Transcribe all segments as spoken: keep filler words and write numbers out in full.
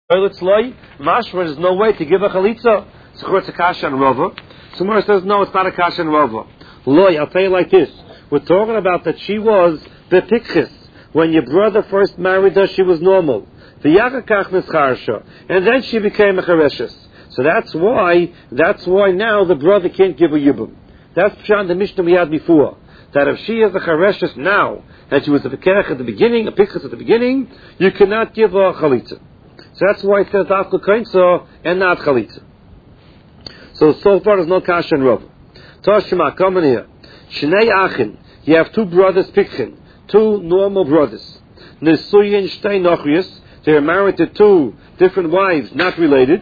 It's loy, mashma, there's no way to give a chalitza. So it's a kasha and rova. Somewhere says no, it's not a kasha and rova. Loy, I'll tell you like this. We're talking about that she was bepikchis. When your brother first married her, she was normal. And then she became a chereshes. So that's why, that's why now the brother can't give a yibum. That's pshat the Mishnah we had before. That if she is a chereshes now, and she was a pekerech at the beginning, a pikchis at the beginning, you cannot give her a chalitza. So that's why it says after kainsa and not chalitza. So so far there's no kasha and rova. Toshima, come in here. Shnei achin. You have two brothers pikchin, two normal brothers. Nesuyin shtei nochrius. They are married to two different wives, not related.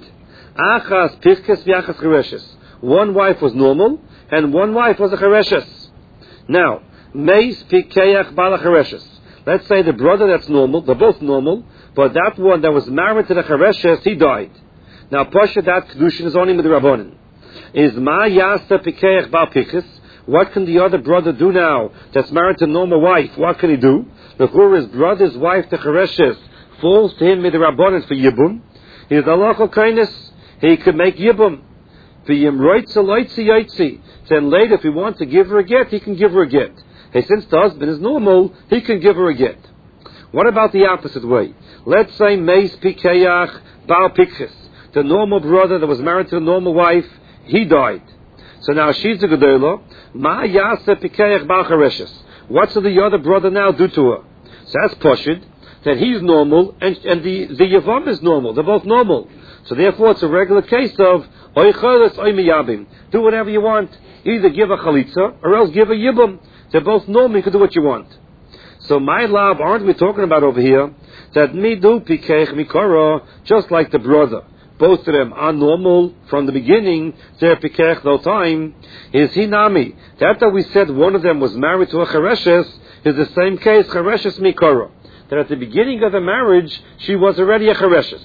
Achas pikches v'achas chereshes. One wife was normal and one wife was a chereshes. Now, meis pikeach bala chereshes. Let's say the brother that's normal, they're both normal, but that one that was married to the chereshes, he died. Now, Pasha, that kedushin is only with the rabbonin. Is ma yasa pikeach bal pikches? What can the other brother do now that's married to a normal wife? What can he do? The his brother's wife, the chereshes, falls to him with the rabbonin for yibum. He is halachal kindness. He could make yibum. V'yim roitza loitzi yoitzi. Then later, if he wants to give her a get, he can give her a get. Hey, since the husband is normal, he can give her a get. What about the opposite way? Let's say meis pikeach bal pikches. The normal brother that was married to the normal wife, he died. So now she's the gedola. Ma yasa pikeach bal chereshes. What's the other brother now do to her? So that's poshid. That he's normal and, and the the yavam is normal. They're both normal. So therefore, it's a regular case of oy cholos oy miyabim. Do whatever you want. Either give a chalitza or else give a yibum. They're both normal. You can do what you want. So my love, aren't we talking about over here that midu pikech mikara, just like the brother, both of them are normal from the beginning. They're pikech the whole time. Is hinami that that we said one of them was married to a chereshes is the same case chereshes mikara. That at the beginning of the marriage she was already a chereshes.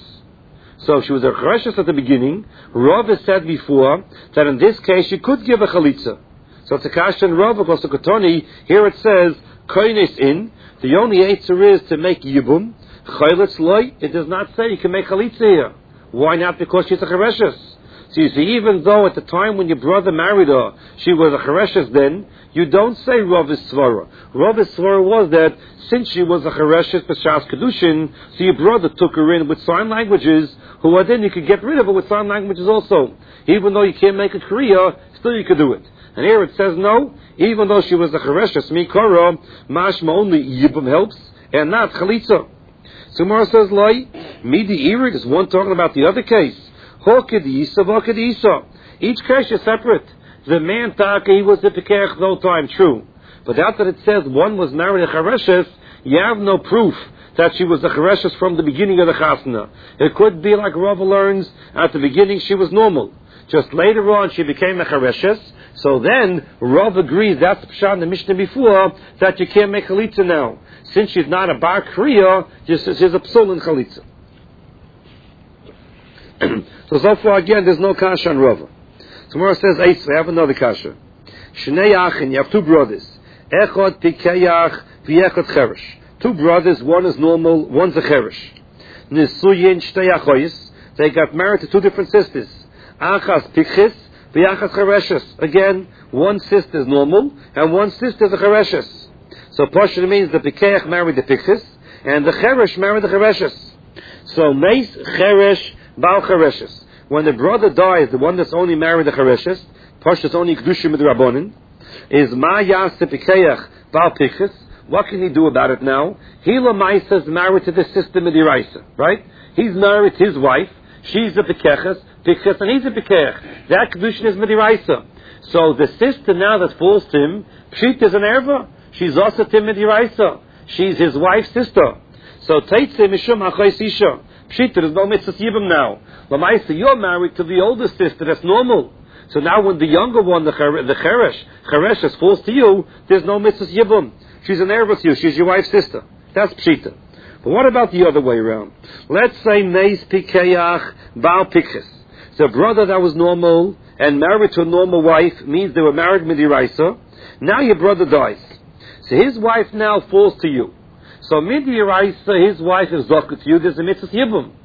So if she was a chereshes at the beginning, Rav has said before that in this case she could give a chalitza. So it's a kasha and Rav because the Kotoni, here it says koines in. The only answer is to make yibum. Chayletz loy. It does not say you can make chalitza here. Why not? Because she's a chereshes. So you see, even though at the time when your brother married her, she was a chereshes then, you don't say Rav is svara. Rav's svara was that since she was a chereshes b'shas kedushin, so your brother took her in with sign languages, who are then you could get rid of her with sign languages also. Even though you can't make a kriya, still you could do it. And here it says no, even though she was a chereshes mikara, mashma only yibum helps, and not chalitza. So Mara says, Loi, midi irid is one talking about the other case. Hokid Yisa, Hokid Yisa. Each case is separate. The man taka, he was the Pekerech the whole time, true. But after it says one was married a Chereshes, you have no proof that she was a Chereshes from the beginning of the Chasna. It could be like Rava learns, at the beginning she was normal. Just later on she became a Chereshes. So then, Rav agrees, that's the Pshat in the Mishnah before, that you can't make Chalitza now. Since she's not a Bar Kriya, she's a Psul in Chalitza. So, so far again, there's no kasha on Rava. Tomorrow says, Eitz, we have another kasha. Shnei achin, you have two brothers. Echad pikeyach v'echad cheresh. Two brothers, one is normal, one's a cheresh. Nisuyin shtei achoyis. They got married to two different sisters. Achas pikchis v'achas chereshes. Again, one sister is normal, and one sister is a chereshes. So, Pasha means the pikeyach married the pikchis, and the cheresh married the chereshes. So, meis cheresh Bal Chereshes. When the brother dies, the one that's only married the Chereshes, Pashas only Kedushim with the Rabbonin, is Ma Yaseh Pikeach Bal Pikches. What can he do about it now? He Lamaisa is married to the sister Midiraisa, right? He's married to his wife, she's the Pikeches, Pikches, and he's a Pikeach. That Kedushin is Midiraisa. So the sister now that falls to him, Pshit is an Erva. She's also to Midiraisa. She's his wife's sister. So Teitze Mishum HaChais Isha. Pshita, there's no mitzvah yibum now. Lamaisa, you're married to the older sister, that's normal. So now when the younger one, the cher- the cheresh, chereshes falls to you, there's no mitzvah yibum. She's an heir with you, she's your wife's sister. That's pshita. But what about the other way around? Let's say meis pikeyach bal pikches. The brother that was normal and married to a normal wife means they were married midiraisa. Now your brother dies. So his wife now falls to you. So Midiraisa, his wife is Zokat to you, there's a mitzvah Yibum.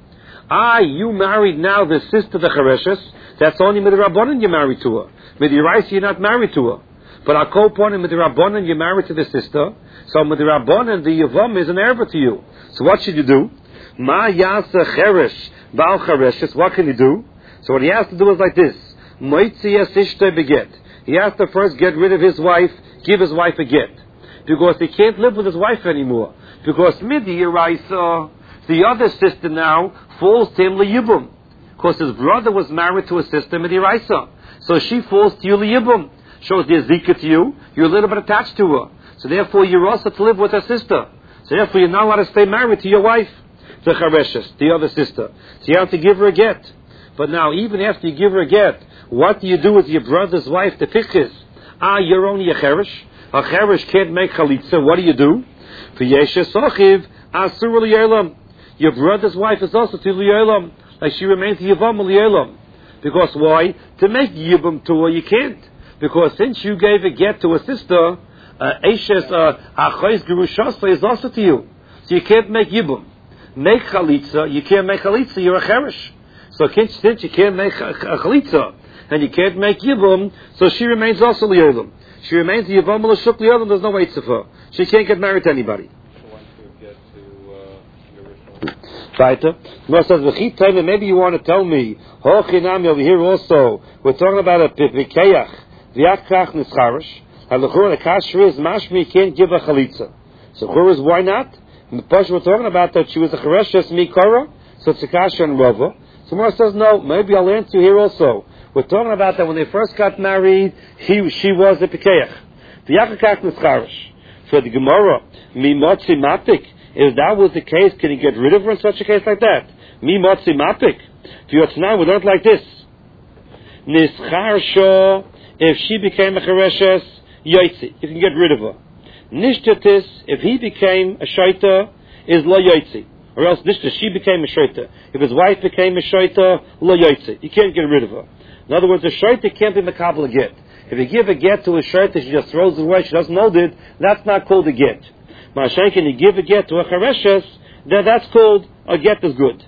Ah, you married now the sister, the Chareshes. That's only Midrabanan you're married to her. Midiraisa, you're not married to her. But I'll call upon him Midrabanan, you're married to the sister. So Midrabanan, the Yavam, is an erva to you. So what should you do? Ma Yasa Cheresh, Baal Chareshes. What can you do? So what he has to do is like this. Moitzias Ishte Beget. He has to first get rid of his wife, give his wife a get. Because he can't live with his wife anymore. Because Midiraisa, the other sister now, falls to him liyibum. Because his brother was married to a sister, Midiraisa. So she falls to you liyibum. Shows the zika to you, you're a little bit attached to her. So therefore you're also to live with her sister. So therefore you're not allowed to stay married to your wife, the Chareshes, the other sister. So you have to give her a get. But now, even after you give her a get, what do you do with your brother's wife, the Fichis? Ah, you're only a Cheresh. A Cheresh can't make Chalitza. What do you do? For Yesha Sochiv, Asur Li'elam. Your brother's wife is also to Li'elam. Like she remains Yivam Li'elam. Because why? To make Yibam to her, you can't. Because since you gave a get to a sister, Eshes Achais Gerushasa is also to you. So you can't make Yibam. Make Chalitza, you can't make Chalitza, you're a Cheresh. So since you can't make a Chalitza, and you can't make Yibam, so she remains also Li'elam. She remains Yivam L'Shuk Li'elam, there's no weight to her. She can't get married to anybody. So once you get to uh, Right. Maybe you want to tell me, Hochinami over here also, we're talking about a Pipikeach, V'yatkach Nischarish, and the Chur, the Kasher is Mashmi, can't give a Chalitza. So Chur is, why not? In the Pasha we're talking about that she was a Chereshes Mikara, so it's a Kasher and Rava. So Gemara says, no, maybe I'll answer you here also. We're talking about that when they first got married, he, she was a Pikeach. V'yatkach Nischarish. For the Gemara, Mi Motzi Mapik, if that was the case, can he get rid of her in such a case like that? Mi Motzi Mapik. V'yotznan, we learned like this. Nischarsho, if she became a Chereshes, Yoitzi, you can get rid of her. Nishtatis, if he became a Shaita, is Lo Yoitzi. Or else Nishtatis, she became a Shaita. If his wife became a Shaita, Lo Yoitzi. You can't get rid of her. In other words, a Shaita can't be Makabal a get. If you give a get to a Shaita, she just throws it away, she doesn't hold it, that's not called a get. Ma'ashenkin, you give a get to a Chereshes, then that's called a get is good.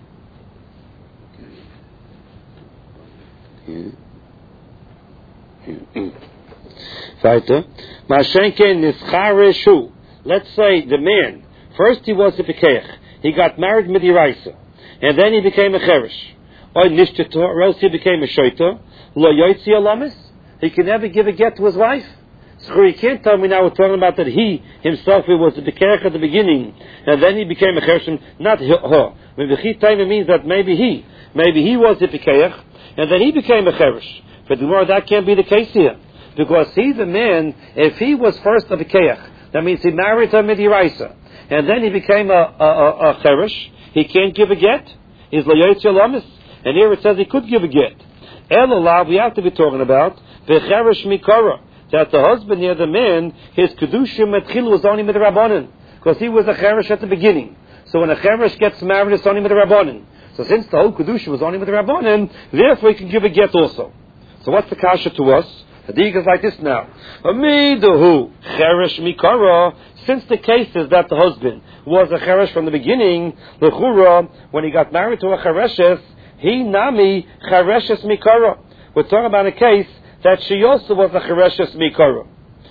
Weiter. Ma'ashenkin nischareshu. Let's say the man, first he was a Pikeach, he got married Midiraisa, and then he became a Cheresh. Or Nishtato, or else he became a Shaita. Lo Yoitzi Alamis. He can never give a get to his wife. So he can't tell me now we're talking about that he himself he was the Pikeach at the beginning, and then he became a Cheresh, not her. Maybe Chitayim means that maybe he, maybe he was the Pikeach, and then he became a Cheresh. But the more that can't be the case here. Because he's a man, if he was first a Pikeach, that means he married a Midiraisa, and then he became a, a, a, a Cheresh, he can't give a get. He's Layotzi Alamis. And here it says he could give a get. Elalav, we have to be talking about the Cheresh Mikara, that the husband here, the man, his Kedushim Etchil was only Midrabanan, because he was a Cheresh at the beginning. So when a Cheresh gets married, it's only Midrabanan. So since the whole Kedushim was only Midrabanan, therefore he can give a get also. So what's the kasha to us? The dig is like this now. Amidahu Cheresh Mikara. Since the case is that the husband was a Cheresh from the beginning, the Chura, when he got married to a Chereshes, he nami Chereshes Mikara. We're talking about a case that she also was a Chereshes Mikara.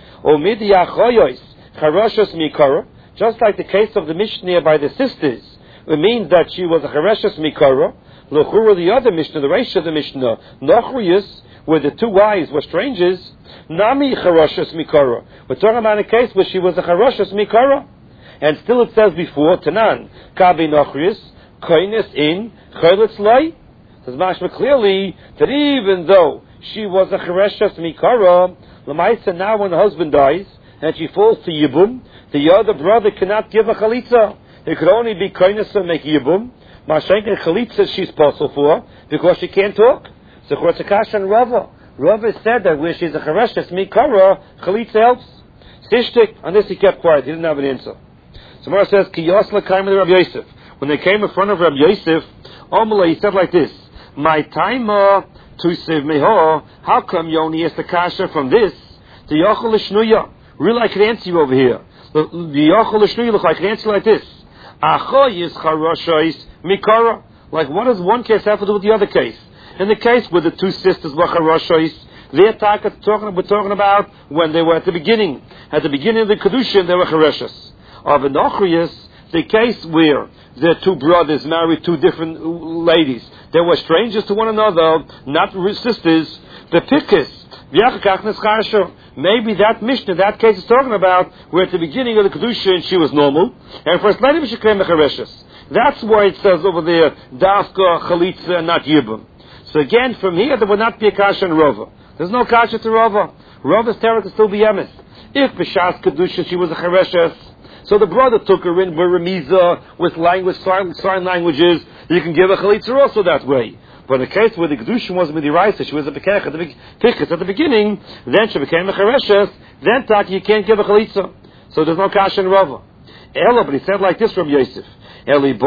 Omidi Achoyos Chereshes Mikara. Just like the case of the Mishnah by the sisters, it means that she was a Chereshes Mikara. The Chura, the other Mishnah, the Reish of the Mishnah, Nachriyus, where the two wives were strangers, Nami Charoshes Mikara. We're talking about a case where she was a Charoshes Mikara. And still it says before, Tanan, Kabi Nochrius, Koines in, Cholitz Loi. It says mashma clearly that even though she was a Charoshes Mikara, Lamaisa, now when the husband dies, and she falls to Yibum, the other brother cannot give a Chalitza. It could only be Koines and make Yibum. Mashenkin Chalitza she's possible for, because she can't talk. So Chortzakash and Rava. Rava said that where she's a Chereshes Mikara, Chalitza helps. Sishtik, on this he kept quiet, he didn't have an answer. So Mara says, Ki Yosla came with Rabbi Yosef. When they came in front of Rabbi Yosef, Omala, he said like this, My taima to siv meho, how come you only asked the kasha from this? The Yochel Shnuya. Really, I can answer you over here. The Yochel Shnuya, I can answer like this. Acho is Charoshes Mikara. Like, what does one case have to do with the other case? In the case where the two sisters were Charoshos, their talking, we're talking about when they were at the beginning. At the beginning of the Kedushin, they were Chareshus. Of an Ochrius, the case where their two brothers married two different ladies. They were strangers to one another, not sisters. The Pikis, maybe that Mishnah, that case is talking about where at the beginning of the Kedushin she was normal, and first later she came Chareshus. That's why it says over there, Dafka, Chalitza, not Yibum. So again, from here, there would not be a Kasha and Rova. There's no Kasha to Rova. Rova's Terah could still be Yemis. If B'Shas Kedusha, she was a Chareshes, so the brother took her in with Remiza, with language, sign, sign languages, you can give a Chalitza also that way. But in the case where the Kedusha was Midiraisa, she was a Pekech at the Pikas at the beginning, then she became a Chareshes, then Taki, you can't give a Chalitza. So there's no Kasha and Rova. Ella, but he said like this from Yosef. If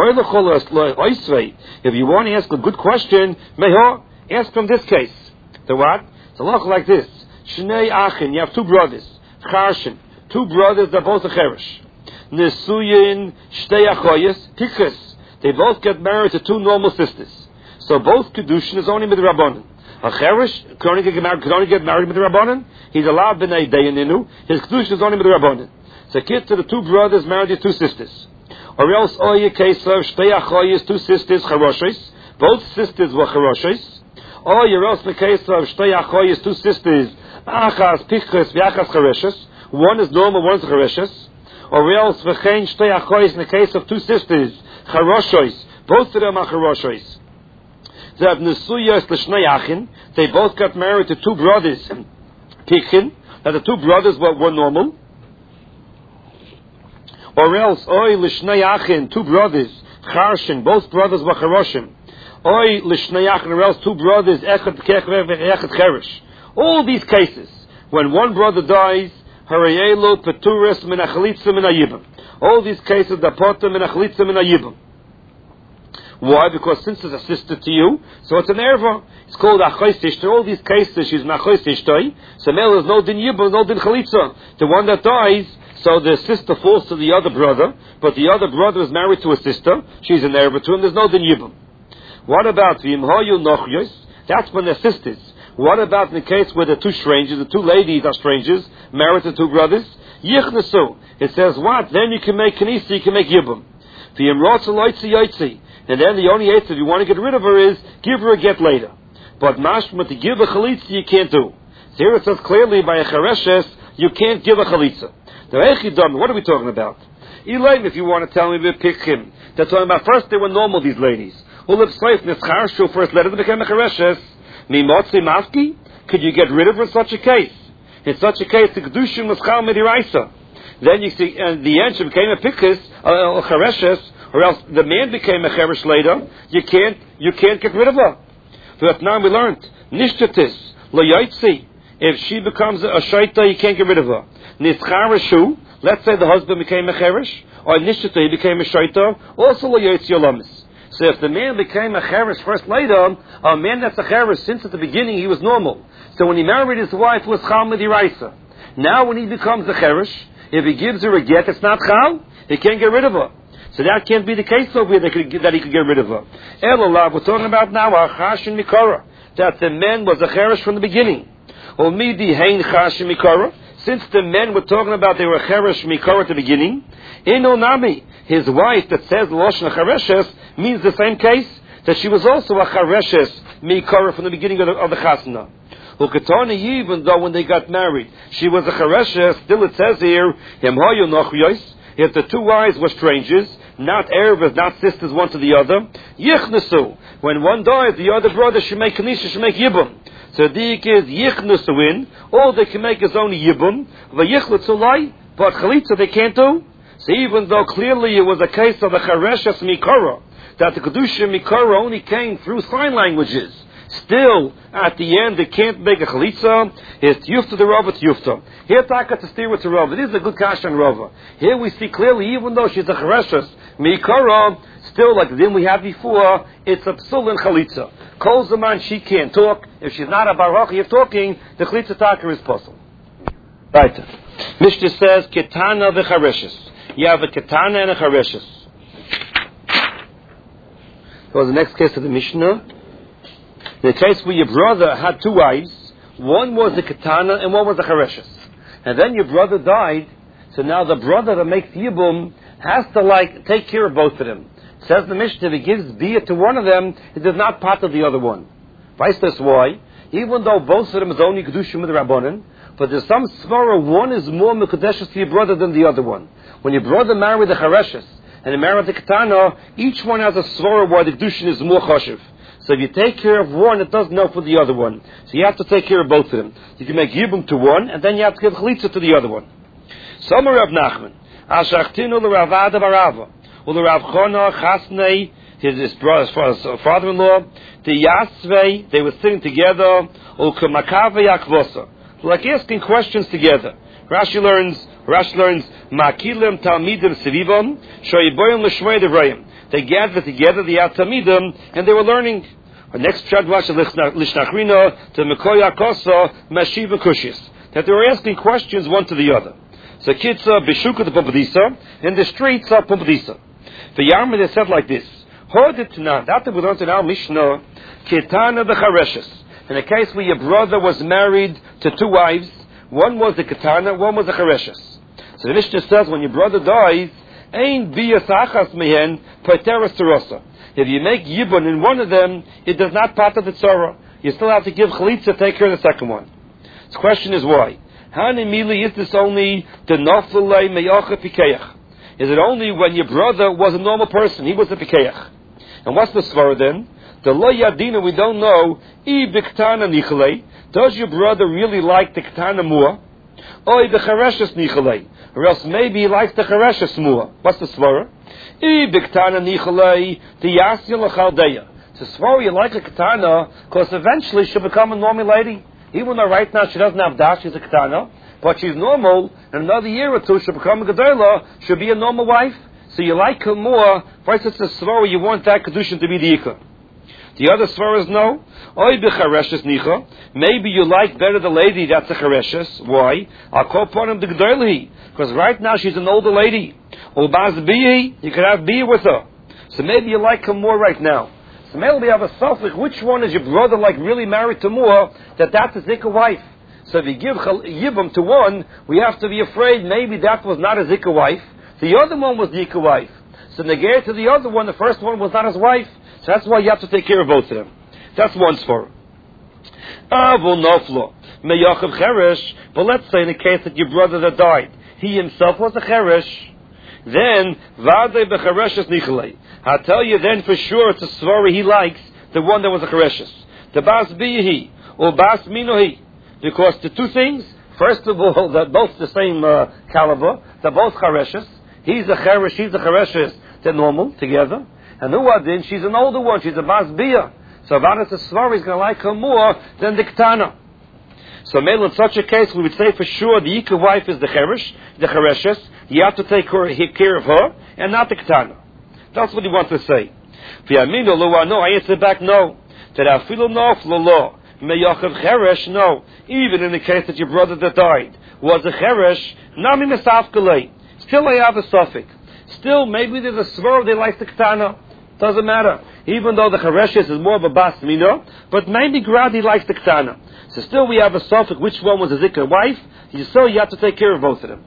you want to ask a good question, meho, ask from this case. The what? It's a look like this. Shnei Achin, you have two brothers. Charshin, two brothers, they're both a Cherish. Nesuyin, Shtei Achoyes, Tikas. They both get married to two normal sisters. So both Kedushin is only with the Rabbanan. A Cherish could only get married, could only get married with the Rabbanan. He's allowed B'nai Dayaninu. His Kedushin is only with the Rabbanan. So kid to the two brothers married to two sisters. Or else, oh, your case of Shtei Achoyes, two sisters, Charoshes. Both sisters were Charoshes. Or your else the case of Shtei Achoyes, two sisters, Achas, Pichas, V'achas, Chareshes. One is normal, one is Chareshes. Or else, V'chein Shtei Achoyes, in the case of two sisters, Charoshes. Both of them are Charoshes. They have Nesuyas, L'shnei Achin. They both got married to two brothers, Pichin. Now the two brothers were, were normal. Or else, Oy Lishnei Achin, two brothers, Charshin, both brothers were Charoshim. Oy Lishnei Achin, or else two brothers, Echad Kech, Echad Cherish. All these cases, when one brother dies, Harayelu, Peturis, Min Achalitza, Min Ayibim. All these cases, the Potter, Min Achalitza, Min Ayibim. Why? Because since it's a sister to you, so it's an erva. It's called Achois Tishtoi. All these cases, she's Achois Tishtoi. So male is no din Yibim, no din Chalitza. The one that dies, so the sister falls to the other brother, but the other brother is married to a sister. She's an erva to him. There's no din Yibim. What about V'im Hoyu Nochyois? That's when they're sisters. What about in the case where the two strangers, the two ladies are strangers, married to two brothers? Yichnesu. It says what? Then you can make Kanisi, you can make Yibim. V'im Rotza Loitzi Yoitzi. And then the only eight, if you want to get rid of her, is give her a get later. But mashma, to give a chalitza, you can't do. So here it says clearly by a chareshes, you can't give a chalitza. Now, what are we talking about? Elaine, if you want to tell me, we pick him. They're talking about first they were normal, these ladies. Who live slave, Nischarshu, first let them become a chareshes. Mimotzi mafki? Could you get rid of her in such a case? In such a case, the Kedushim was chal midiraisa. Then you see, and the end, she became a pikis, a chareshes, or else the man became a cheresh later. You can't, you can't get rid of her. But now we learned nishtatis layaitzi. If she becomes a shaita, you can't get rid of her. Nischarashu. Let's say the husband became a cheresh, or nishtata he became a shaita. Also layaitzi olamis. So if the man became a cheresh first later, a man that's a cheresh since at the beginning he was normal. So when he married his wife, it was chal midiraisa. Now when he becomes a cheresh, if he gives her a get, it's not chal. He can't get rid of her. So that can't be the case over here that, could, that he could get rid of her. Elallah, we're talking about now a chashin mikara, that the man was a cheresh from the beginning. Omidi hein chashin mikara. Since the men were talking about they were cheresh mikara at the beginning, in onami, his wife that says loshen chereshes means the same case, that she was also a chereshes mikara from the beginning of the, of the chasna. Ukatoni, even though when they got married she was a chereshes, still it says here him hoyu nochyois. If the two wives were strangers, not erevas, not sisters, one to the other, yichnesu. When one dies, the other brother should make kanisha, should make yibum. So the is yichnesu in. All they can make is only yibum. V'yichletzulai, but chalitza they can't do. So even though clearly it was a case of a chareshes mikara, that the kedusha mikara only came through sign languages, still, at the end, they can't make a chalitza. It's yufta the rava, it's yufta. Here, taka to steer with the rava. This is a good kasha on rava. Here we see clearly, even though she's a chereshes mikara, still, like the din we had before, it's a psul in chalitza. Kol zaman, she can't talk. If she's not a baruch of talking, the chalitza taka is possible. Right. Mishnah says, ketana v'chareshes. You have a ketana and a chareshes. That was the next case of the Mishnah. In the case where your brother had two wives, one was a katana and one was a chareshes. And then your brother died, so now the brother that makes yibum has to like take care of both of them. Says the Mishnah, if he gives biyah to one of them, it does not part of the other one. Vice versa, why? Even though both of them is only kedushim with the rabbanon, but there's some svara, one is more mekudeshes to your brother than the other one. When your brother married the chareshes and he married the katana, each one has a svara where the kedushin is more choshev. So if you take care of one, it doesn't help with the other one. So you have to take care of both of them. You can make yibum to one, and then you have to give chalitza to the other one. Somer Rav Nachman, Ashachtinu l'Rav Ada barava, u'l'Rav Chona Chasnei, his, his brother, his father-in-law, the Yasvei, they were sitting together, u'k'makave yakvosa, like asking questions together. Rashi learns, Rashi learns, Makilim Talmidim Sevivam, Shoyiboyim L'Shmei Devrayim. They gathered together, the Talmidim, and they were learning. Our next Pshat Rashi Lishnachrina to Mekoya Kosa Mashiva Kushis, that they were asking questions one to the other. So Kitza Bishuka the Pumbedisa, in the streets of Pumbedisa. The Yarmah they said like this: Hoditna, that we learned in our Mishnah, Kitana the Chareshes. In a case where your brother was married to two wives, one was the Kitana, one was the Chareshes. So the Mishnah says when your brother dies, Ein biyas achas mehen pateras terosa. If you make yibun in one of them, it does not part of the tzara. You still have to give chalitza to take care of the second one. The question is why? Hanimili, is this only the noflelei meyacha pikeach? Is it only when your brother was a normal person? He was a pikeach. And what's the svara then? The lo yadina, we don't know. I biktana nichalei. Does your brother really like the ketana more? Oy the chareshes nichalei. Or else maybe he likes the chareshes more. What's the svara? I biktana nichalei the yasya l'chaldeya. So svara, you like a ketana because eventually she'll become a normal lady. Even though right now she doesn't have dash, she's a ketana, but she's normal. In another year or two, she'll become a gedola. She'll be a normal wife. So you like her more. First, it's a svara. You want that kedushin to be the ikah. The other svara is no. Oy b'chareshes nicha. Maybe you like better the lady that's a chareshes. Why? I'll call upon him the gedolhi. Because right now she's an older lady. Ubaz biyi, you can have biyi with her. So maybe you like her more right now. So maybe we have a suffix. Which one is your brother like really married to more? That that's a zikah wife. So if you give yibum to one, we have to be afraid maybe that was not a zikah wife. The other one was the zikah wife. So negate to the other one, the first one was not his wife. So that's why you have to take care of both of them. That's one svara. Avol noflo meyachav cheresh. But let's say in the case that your brother that died, he himself was a cheresh. Then vade bechereshes nichalei. I'll tell you then for sure it's a svara he likes, the one that was a chereshes. The bas bihi or bas minohi. Because the two things, first of all, they're both the same uh, caliber. They're both chereshes. He's a cheresh, she's a chereshes. They're normal together. And Uadin, she's an older one. She's a bas biyah. So Avadas Svara is going to like her more than the Ketana. So maybe in such a case, we would say for sure the Yikah wife is the Cheresh, the Chereshes. You have to take her, care of her, and not the Ketana. That's what he wants to say. V'yaminu lo, no, I answer back no. That afilu nof lo, meyachav Cheresh, no. Even in the case that your brother that died was a Cheresh, nami mesafkalei. Still I have a suffix. Still, maybe there's a svara they like the Ketana. Doesn't matter. Even though the Chareshes is more of a bas mino, but maybe Gradi likes the Ketana. So still we have a suffix, which one was a zikr wife. You still you have to take care of both of them.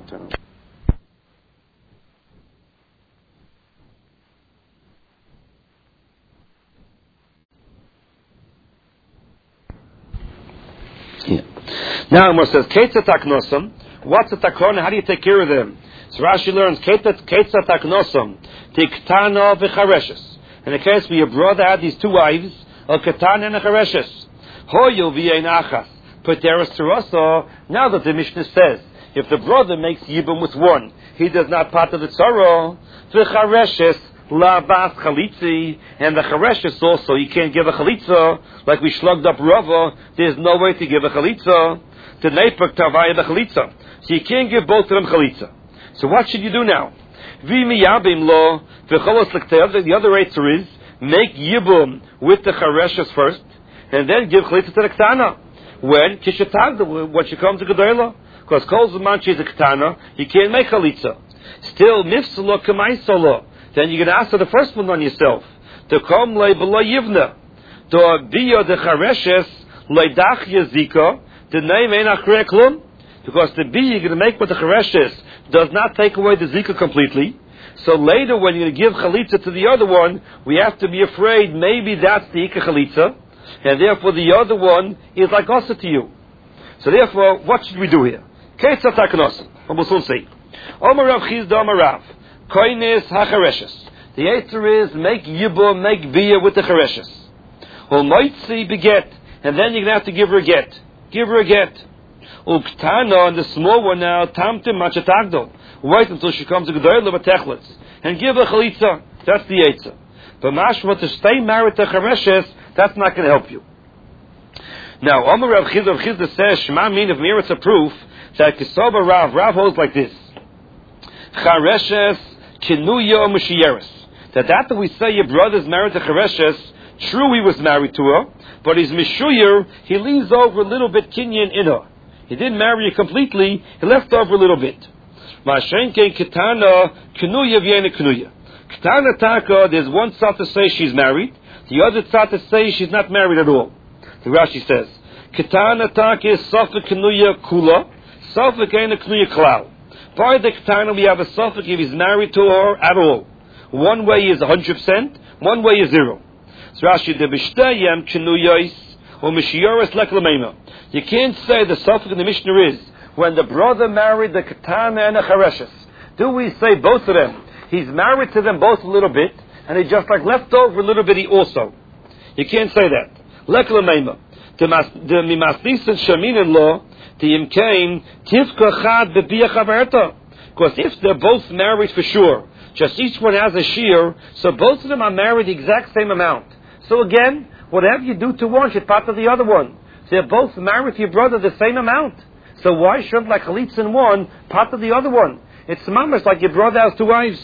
Yeah. Now it says, Ketza taknosam. What's a takona? How do you take care of them? So Rashi learns, Ketza taknosam. Tiktana v'chareshes. In the case where your brother had these two wives, a Ketana and a Chareshes. Hoyo v'yein achas. Pateras terasa. Now that the Mishnah says, if the brother makes yibum with one, he does not part of the tzara. V'chareshes la bas chalitzi. And the Chareshes also, you can't give a chalitza. Like we slugged up Rava, there's no way to give a chalitza. The neipak tavaya the chalitza. So you can't give both of them chalitza. So what should you do now? V'miyabim lo. The other answer is, make yibum with the chareshes first, and then give chalitza to the ketana. When? Kishatagda, when she comes to Gedola. Because kol zaman she's a ketana, you can't make chalitza. Still, mifsalo kamaisalo. Then you're going to ask for the first one on yourself. To come le below yivna. To biya the chareshes leidach yazika. The name ain't achrei klum. Because the biya you're going to make with the chareshes does not take away the zika completely. So later when you're going to give chalitza to the other one, we have to be afraid maybe that's the ikka chalitza. And therefore the other one is like asa to you. So therefore, what should we do here? Ketzat haknosim. We'll soon see. Omer Rav Chizda Omer Rav. Koines hachareshes. The answer is make yibum, make bia with the chareshes. Ul moitzi beget. And then you're going to have to give her a get. Give her a get. Ul ktana, and the small one now, tamtim machatagdo. Wait until she comes to Gedoyla Batechlitz. And give her chalitza. That's the answer. But mashma to stay married to chareshes, that's not going to help you. Now, Omer Rav Chizda, Rav Chizda says, Shema min of mir, it's a proof that Kisoba Rav, Rav holds like this. Chareshes, kinuya mushiyeres. That after we say your brother's married to Chareshes, true he was married to her, but he's mishuyer, he leaves over a little bit kinyan in her. He didn't marry her completely, he left over a little bit. Ma'ashenke kitana, kinuya v'yena kinuya. Kitana taka, there's one tzad to say she's married, the other tzad to say she's not married at all. The Rashi says, Ketana tak is Safik Knuya Kula, Safik ain't a Knuya Klau. By the Ketana we have a Safik if he's married to her at all. One way is one hundred percent, one way is zero. So Rashi, the Bishtayam Knuyais, or Mishioris Leklamema. You can't say the Safik in the Mishnah is, when the brother married the Ketana and the Chareshes, do we say both of them? He's married to them both a little bit, and he just like left over a little bit he also. You can't say that. Leklamema. The mimasnisan shamin law, the imkain tifka chad bebiya chaverta. Because if they're both married for sure, just each one has a shear, so both of them are married the exact same amount. So again, whatever you do to one should part of the other one. So they're both married to your brother the same amount. So why shouldn't like chalitza in one part of the other one? It's mamash like your brother has two wives.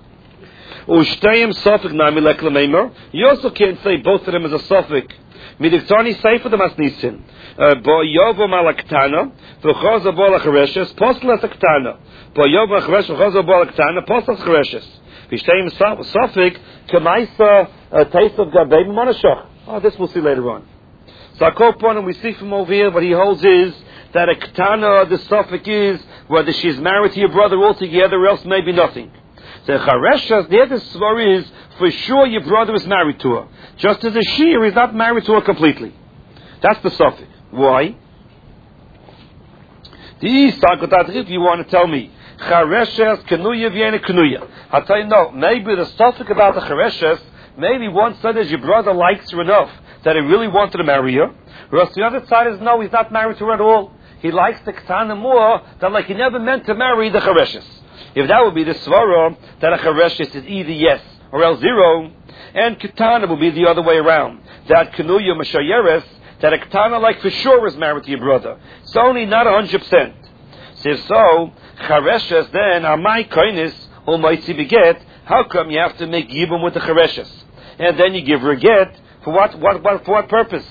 Ushtayim sofik nami leklamema. You also can't say both of them as a sofik. Midiktani say for the masnisin. Bo yovo malaktana, v'choza bo lachareshes, poslas aktana. Bo yovo lachareshes, v'choza bo laktana, poslas chareshes. V'shteim sofik, kamaisa taste of gabei monashach. Oh, this we'll see later on. So I call upon him, we see from over here, what he holds is that a ktana, the sofik is, whether she's married to your brother altogether, or else maybe nothing. The chareshes, the other svar is, for sure your brother is married to her. Just as a shear is not married to her completely. That's the suffix. Why? If you want to tell me, chareshes, kenuya, v'yena kenuya. I'll tell you no, maybe the suffix about the chareshes, maybe one side is your brother likes her enough that he really wanted to marry her, whereas the other side is no, he's not married to her at all. He likes the ketana more than like he never meant to marry the chareshes. If that would be the svara, that a chareshes is either yes or else zero, and ketana will be the other way around. That kenuya mashayeres, that a ketana like for sure is married to your brother. It's only not a hundred percent. So if so, chareshes then are my kindness, or mighty beget. How come you have to make yibum with the chareshes, and then you give her a get for what? What? What? For what purpose?